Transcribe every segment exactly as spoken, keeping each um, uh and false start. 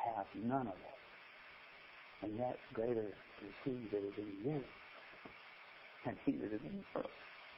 have none of it. And yet greater is he that is in you than he that is in the world.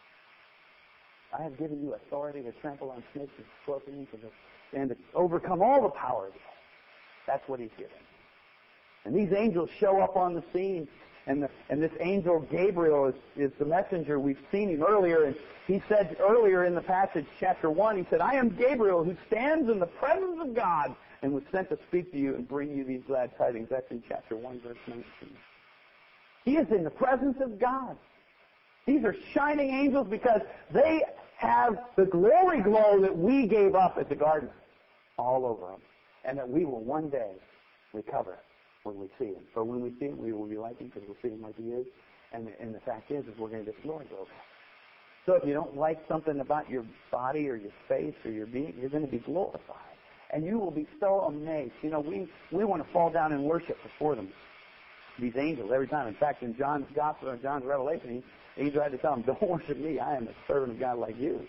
I have given you authority to trample on snakes and scorpions and to, and to overcome all the power of it. That's what he's given. And these angels show up on the scene, and the, and this angel Gabriel is, is the messenger. We've seen him earlier, and he said earlier in the passage, chapter one, he said, I am Gabriel who stands in the presence of God and was sent to speak to you and bring you these glad tidings. That's in chapter one, verse nineteen. He is in the presence of God. These are shining angels because they have the glory glow that we gave up at the garden all over them, and that we will one day recover when we see him. For when we see him, we will be like him because we'll see him like he is. And the, and the fact is, is we're going to get glory glow. So if you don't like something about your body or your face or your being, you're going to be glorified. And you will be so amazed. You know, we, we want to fall down and worship before them. These angels every time. In fact, in John's Gospel or John's Revelation, he, he tried to tell them, don't worship me. I am a servant of God like you.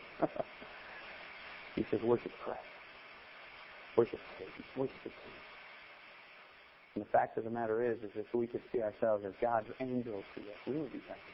He says, worship Christ. Worship Satan. Worship the King. And the fact of the matter is, is if we could see ourselves as God's angels to us, we would be thankful.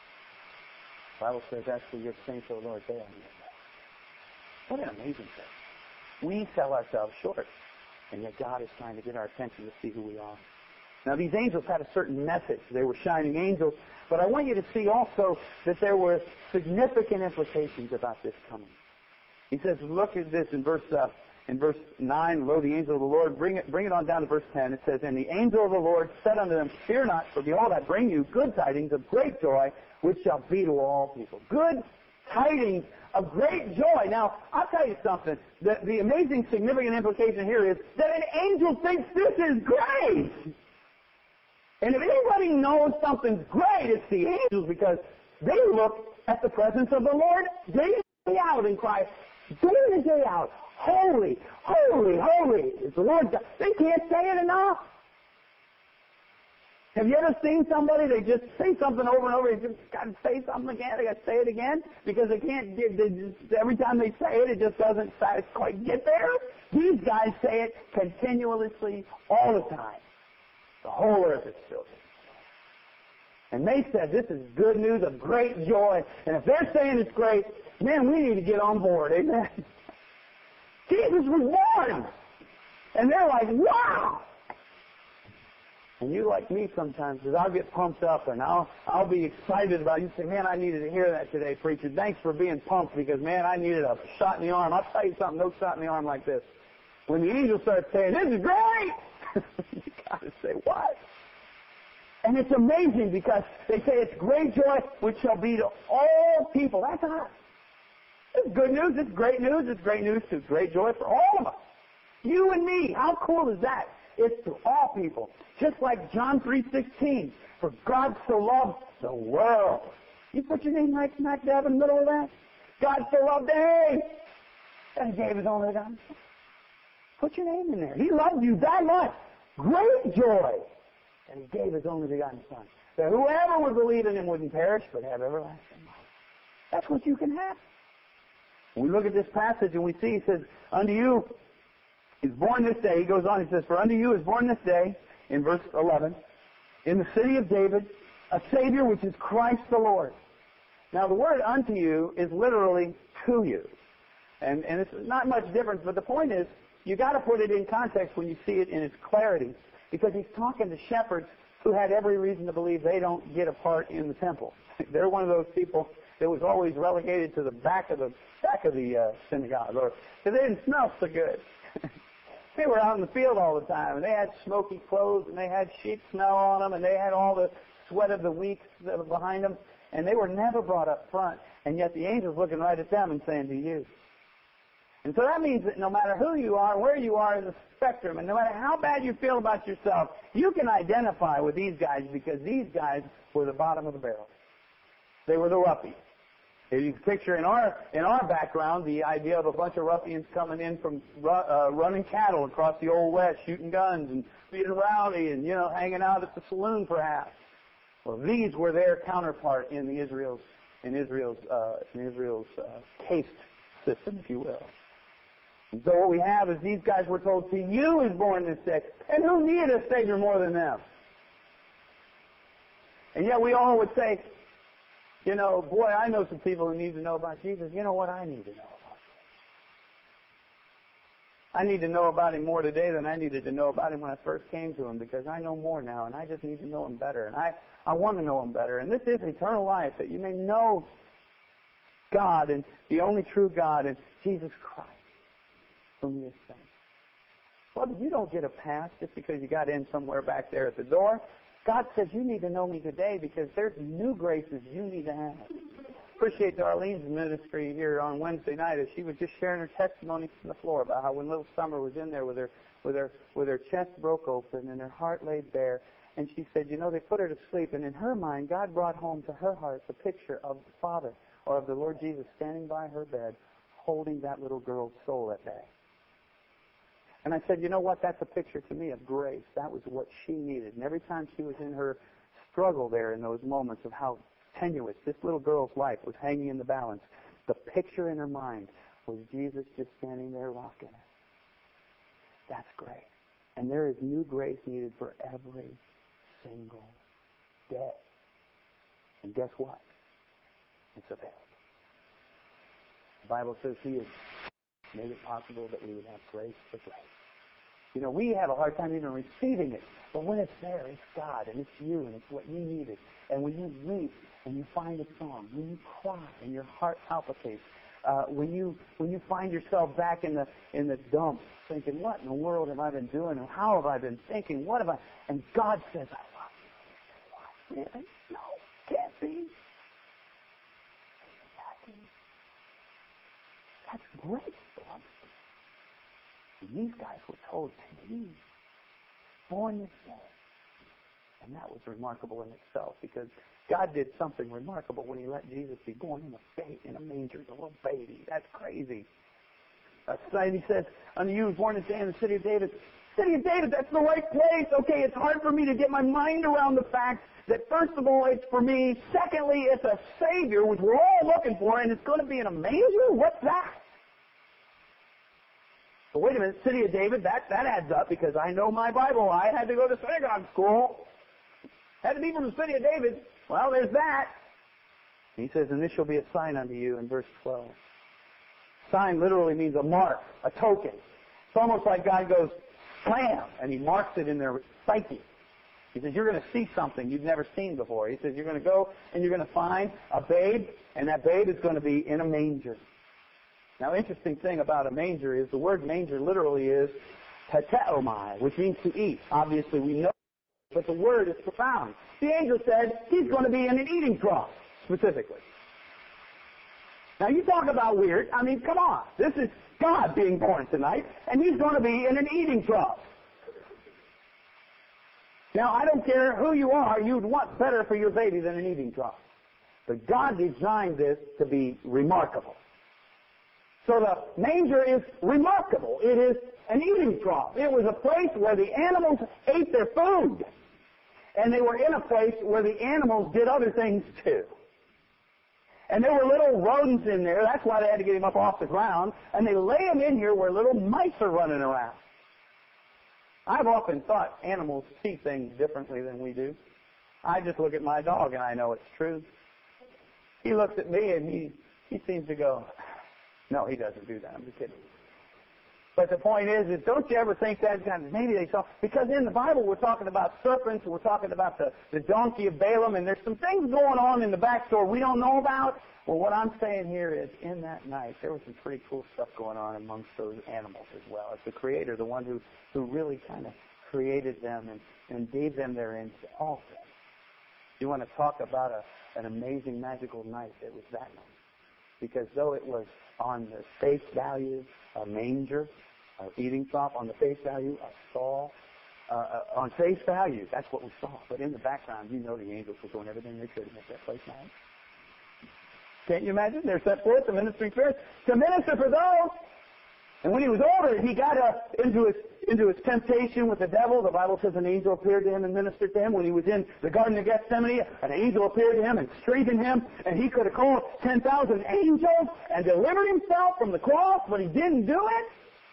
The Bible says, as for your saints, O Lord, they are near death. What an amazing thing. We sell ourselves short, and yet God is trying to get our attention to see who we are. Now, these angels had a certain message. They were shining angels. But I want you to see also that there were significant implications about this coming. He says, look at this in verse uh, in verse nine, lo, the angel of the Lord, bring it, bring it on down to verse ten. It says, and the angel of the Lord said unto them, fear not, for behold, I bring you good tidings of great joy, which shall be to all people. Good tidings of great joy. Now, I'll tell you something. The, the amazing, significant implication here is that an angel thinks this is great. And if anybody knows something's great, it's the angels, because they look at the presence of the Lord day in, day out and cry, day in and day out, holy, holy, holy is the Lord God. They can't say it enough. Have you ever seen somebody, they just say something over and over, they just got to say something again, they got to say it again, because they can't, they just, every time they say it, it just doesn't quite get there? These guys say it continuously all the time. The whole earth is filled. And they said, this is good news of great joy. And if they're saying it's great, man, we need to get on board. Amen. Jesus was born. And they're like, wow. And you like me sometimes, because I'll get pumped up and I'll I'll be excited about it. You say, man, I needed to hear that today, preacher. Thanks for being pumped, because, man, I needed a shot in the arm. I'll tell you something, no shot in the arm like this. When the angels start saying, this is great, you got to say, what? And it's amazing, because they say it's great joy which shall be to all people. That's us. It's good news. It's great news. It's great news. It's great joy for all of us. You and me. How cool is that? It's to all people. Just like John three sixteen. For God so loved the world. You put your name right smack dab in the middle of that? God so loved the world. And He gave His only begotten Son. Put your name in there. He loved you that much. Great joy. And He gave His only begotten Son. That whoever would believe in Him wouldn't perish, but have everlasting life. That's what you can have. When we look at this passage and we see, He says, unto you is born this day. He goes on, He says, for unto you is born this day, in verse eleven, in the city of David, a Savior, which is Christ the Lord. Now, the word unto you is literally to you. And, and it's not much difference, but the point is, you got to put it in context when you see it in its clarity, because He's talking to shepherds who had every reason to believe they don't get a part in the temple. They're one of those people that was always relegated to the back of the back of the uh, synagogue, or because they didn't smell so good. They were out in the field all the time, and they had smoky clothes, and they had sheep smell on them, and they had all the sweat of the weeks that were behind them, and they were never brought up front. And yet the angel's looking right at them and saying, to you. And so that means that no matter who you are, where you are in the spectrum, and no matter how bad you feel about yourself, you can identify with these guys, because these guys were the bottom of the barrel. They were the ruffians. If you can picture in our in our background the idea of a bunch of ruffians coming in from uh, running cattle across the Old West, shooting guns and being rowdy and, you know, hanging out at the saloon perhaps. Well, these were their counterpart in the Israel's in Israel's uh, in Israel's uh, caste system, if you will. And so what we have is these guys were told, to you is born this day. And who needed a Savior more than them? And yet we all would say, you know, boy, I know some people who need to know about Jesus. You know what I need to know about him? I need to know about him more today than I needed to know about him when I first came to him, because I know more now, and I just need to know him better. And I, I want to know him better. And this is eternal life, that you may know God and the only true God and Jesus Christ, whom you have sent. Well, you don't get a pass just because you got in somewhere back there at the door. God says you need to know me today because there's new graces you need to have. Appreciate Darlene's ministry here on Wednesday night as she was just sharing her testimony from the floor about how when little Summer was in there with her with her with her chest broke open and her heart laid bare, and she said, you know, they put her to sleep, and in her mind God brought home to her heart the picture of the Father or of the Lord Jesus standing by her bed holding that little girl's soul at bay. And I said, you know what, that's a picture to me of grace. That was what she needed. And every time she was in her struggle there in those moments of how tenuous this little girl's life was hanging in the balance, the picture in her mind was Jesus just standing there rocking it. That's grace. And there is new grace needed for every single day. And guess what? It's available. The Bible says He has made it possible that we would have grace for grace. You know, we have a hard time even receiving it. But when it's there, it's God, and it's you, and it's what you needed. And when you weep, and you find a song, when you cry, and your heart palpitates, uh, when you when you find yourself back in the in the dumps, thinking, what in the world have I been doing? And how have I been thinking? What have I? And God says, I love you. What? Really? No, can't be. That's great, beloved. And these guys were told to be born this day. And that was remarkable in itself, because God did something remarkable when He let Jesus be born in a baby, in a manger, a little baby. That's crazy. Uh, He says, unto you was born this day in the city of David. City of David, that's the right place. Okay, it's hard for me to get my mind around the fact that, first of all, it's for me. Secondly, it's a Savior, which we're all looking for, and it's going to be in a manger? What's that? But wait a minute, City of David, that, that adds up, because I know my Bible. I had to go to synagogue school. Had to be from the City of David. Well, there's that. And He says, and this shall be a sign unto you in verse twelve. Sign literally means a mark, a token. It's almost like God goes, slam, and He marks it in their psyche. He says, you're going to see something you've never seen before. He says, you're going to go and you're going to find a babe, and that babe is going to be in a manger. Now, interesting thing about a manger is the word manger literally is teteomai, which means to eat. Obviously, we know, but the word is profound. The angel said He's going to be in an eating trough, specifically. Now, you talk about weird. I mean, come on. This is God being born tonight, and He's going to be in an eating trough. Now, I don't care who you are, you'd want better for your baby than an eating trough. But God designed this to be remarkable. So the manger is remarkable. It is an eating trough. It was a place where the animals ate their food. And they were in a place where the animals did other things too. And there were little rodents in there. That's why they had to get Him up off the ground. And they lay Him in here where little mice are running around. I've often thought animals see things differently than we do. I just look at my dog and I know it's true. He looks at me and he, he seems to go, no, he doesn't do that. I'm just kidding. But the point is, is don't you ever think that kind of, maybe they saw, because in the Bible we're talking about serpents, we're talking about the, the donkey of Balaam, and there's some things going on in the backstory we don't know about. Well, what I'm saying here is, in that night, there was some pretty cool stuff going on amongst those animals as well. As the Creator, the one who, who really kind of created them and, and gave them their instinct. All things. You want to talk about a, an amazing, magical night, it was that night. Because though it was on the face value, a manger, an eating trough, on the face value, a stall, uh, uh, on face value, that's what we saw. But in the background, you know the angels were doing everything they could to make that place nice. Can't you imagine? They're set forth, the ministering spirits, to minister for those. And when he was older, he got uh, into his into his temptation with the devil. The Bible says an angel appeared to him and ministered to him. When he was in the Garden of Gethsemane, an angel appeared to him and strengthened him. And he could have called ten thousand angels and delivered himself from the cross, but he didn't do it.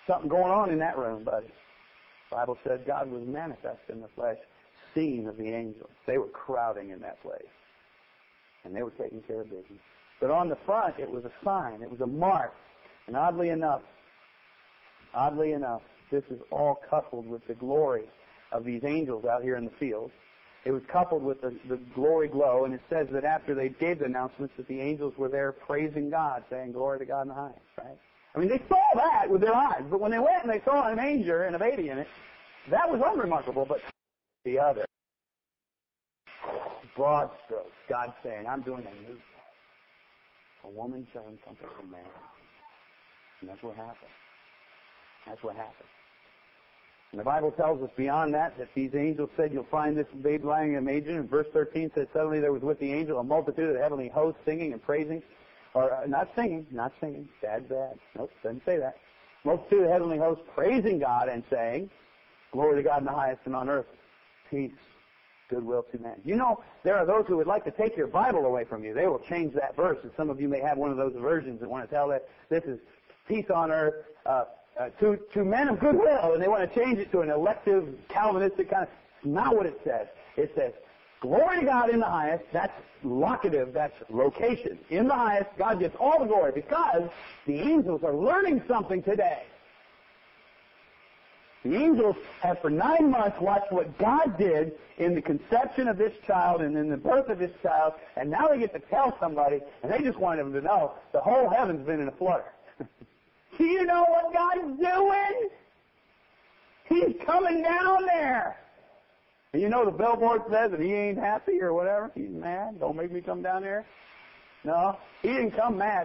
Something going on in that room, buddy. The Bible said God was manifest in the flesh, seen of the angels. They were crowding in that place. And they were taking care of business. But on the front, it was a sign. It was a mark. And oddly enough, oddly enough, this is all coupled with the glory of these angels out here in the field. It was coupled with the, the glory glow, and it says that after they gave the announcements that the angels were there praising God, saying, glory to God in the highest, right? I mean, they saw that with their eyes, but when they went and they saw a manger and a baby in it, that was unremarkable, but the other. Broad strokes, God saying, I'm doing a new thing. A woman showing something from man. And that's what happened. That's what happened. And the Bible tells us beyond that, that these angels said, you'll find this babe lying in a manger. And verse thirteen says, suddenly there was with the angel a multitude of the heavenly hosts singing and praising. Or uh, not singing, not singing. Bad, bad. Nope, doesn't say that. Multitude of the heavenly hosts praising God and saying, glory to God in the highest, and on earth peace, goodwill to men. You know, there are those who would like to take your Bible away from you. They will change that verse. And some of you may have one of those versions that want to tell that this is peace on earth, uh, Uh, to, to men of goodwill, and they want to change it to an elective, Calvinistic kind of. It's not what it says. It says, glory to God in the highest. That's locative. That's location. In the highest, God gets all the glory because the angels are learning something today. The angels have for nine months watched what God did in the conception of this child and in the birth of this child, and now they get to tell somebody, and they just want them to know the whole heaven's been in a flutter. Do you know what God's doing? He's coming down there. And you know the billboard says that he ain't happy or whatever. He's mad. Don't make me come down there. No, he didn't come mad.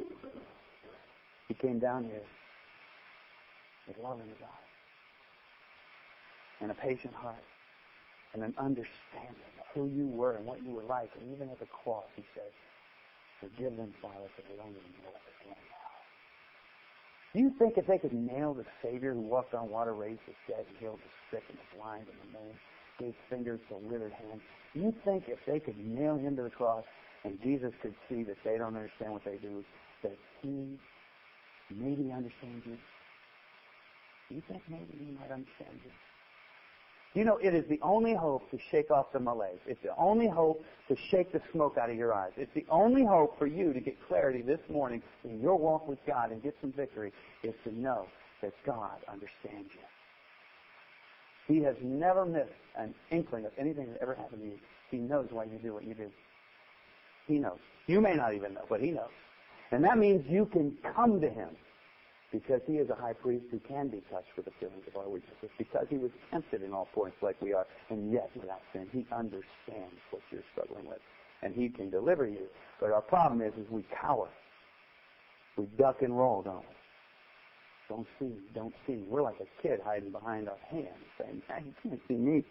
He came down here with love in his eyes and a patient heart and an understanding of who you were and what you were like. And even at the cross, he says, forgive them, Father, for they don't even know what they're doing now. Do you think if they could nail the Savior who walked on water, raised the dead, and healed the sick and the blind and the lame, gave fingers to withered hands, do you think if they could nail him to the cross and Jesus could see that they don't understand what they do, that he maybe understands you? Do you think maybe he might understand you? You know, it is the only hope to shake off the malaise. It's the only hope to shake the smoke out of your eyes. It's the only hope for you to get clarity this morning in your walk with God and get some victory is to know that God understands you. He has never missed an inkling of anything that ever happened to you. He knows why you do what you do. He knows. You may not even know, but he knows. And that means you can come to him because he is a high priest who can be touched with the feelings of our weaknesses, because he was tempted in all points like we are, and yet without sin. He understands what you're struggling with, and he can deliver you. But our problem is, is we cower. We duck and roll, don't we? Don't see me, don't see me. We're like a kid hiding behind our hand saying, man, you can't see me.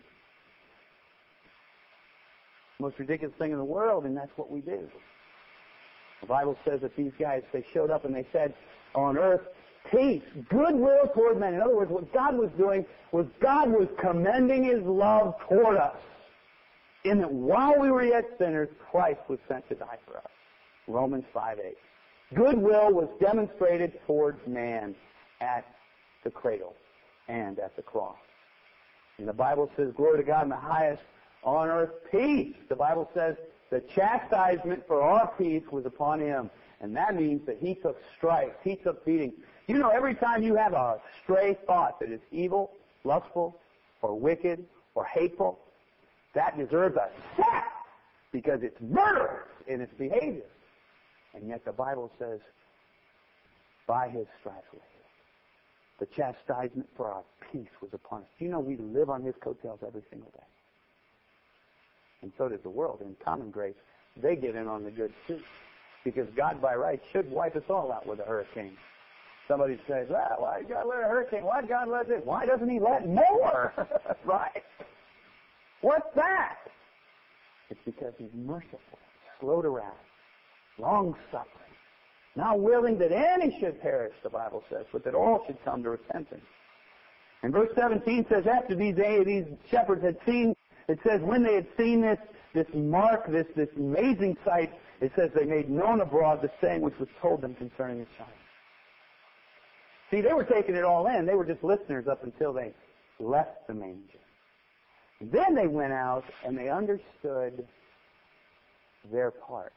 Most ridiculous thing in the world, and that's what we do. The Bible says that these guys, they showed up and they said, on earth, peace, goodwill toward men. In other words, what God was doing was God was commending his love toward us. In that while we were yet sinners, Christ was sent to die for us. Romans five eight. Goodwill was demonstrated towards man at the cradle and at the cross. And the Bible says, glory to God in the highest, on earth, peace. The Bible says the chastisement for our peace was upon him. And that means that he took stripes. He took beating. You know, every time you have a stray thought that is evil, lustful, or wicked, or hateful, that deserves a sack because it's murderous in its behavior. And yet the Bible says, by his stripes we're healed. The chastisement for our peace was upon us. Do you know we live on his coattails every single day? And so does the world. In common grace, they get in on the good too. Because God, by right, should wipe us all out with a hurricane. Somebody says, well, why did God let a hurricane? Why did God let this? Why doesn't he let more? Right? What's that? It's because he's merciful, slow to wrath, long-suffering, not willing that any should perish, the Bible says, but that all should come to repentance. And verse seventeen says, after these, these shepherds had seen, it says, when they had seen this, this mark, this, this amazing sight, it says they made known abroad the saying which was told them concerning his child. See, they were taking it all in. They were just listeners up until they left the manger. Then they went out and they understood their part.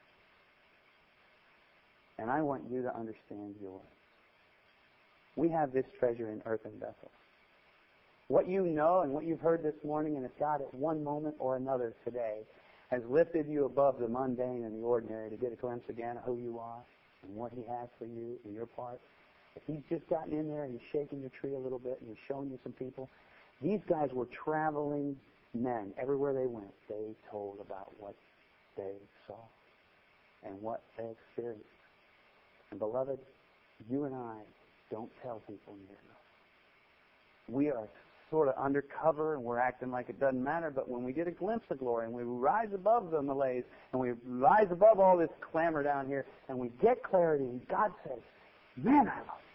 And I want you to understand yours. We have this treasure in earthen vessels. What you know and what you've heard this morning, and if God at one moment or another today has lifted you above the mundane and the ordinary to get a glimpse again of who you are and what He has for you and your part, if He's just gotten in there and He's shaking your tree a little bit and He's showing you some people, these guys were traveling men. Everywhere they went, they told about what they saw and what they experienced. And beloved, you and I don't tell people near enough. We are sort of undercover and we're acting like it doesn't matter, but when we get a glimpse of glory and we rise above the malaise and we rise above all this clamor down here and we get clarity and God says, man, I love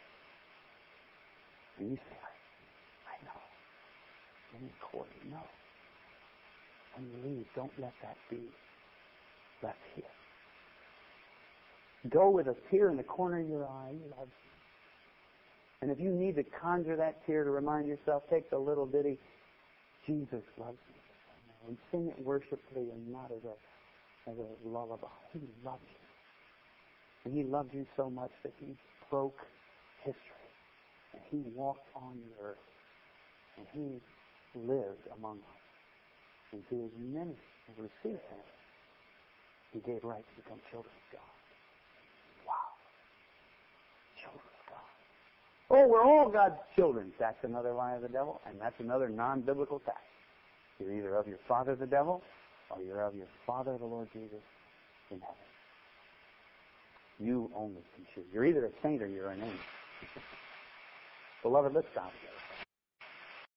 you. And you say, I, I know. And you Corey, no. When you leave, don't let that be left here. Go with a tear in the corner of your eye. You love you. And if you need to conjure that tear to remind yourself, take the little ditty, Jesus loves me. And sing it worshipfully and not as a, as a lullaby. He loves you. And He loved you so much that He broke history. And He walked on the earth. And He lived among us. And to as many as received Him, He gave right to become children of God. Wow. Children of God. Oh, we're all God's children. That's another lie of the devil, and that's another non-biblical fact. You're either of your father the devil, or you're of your Father the Lord Jesus in heaven. You only can choose. You're either a saint or you're an angel. Beloved, let's stop there.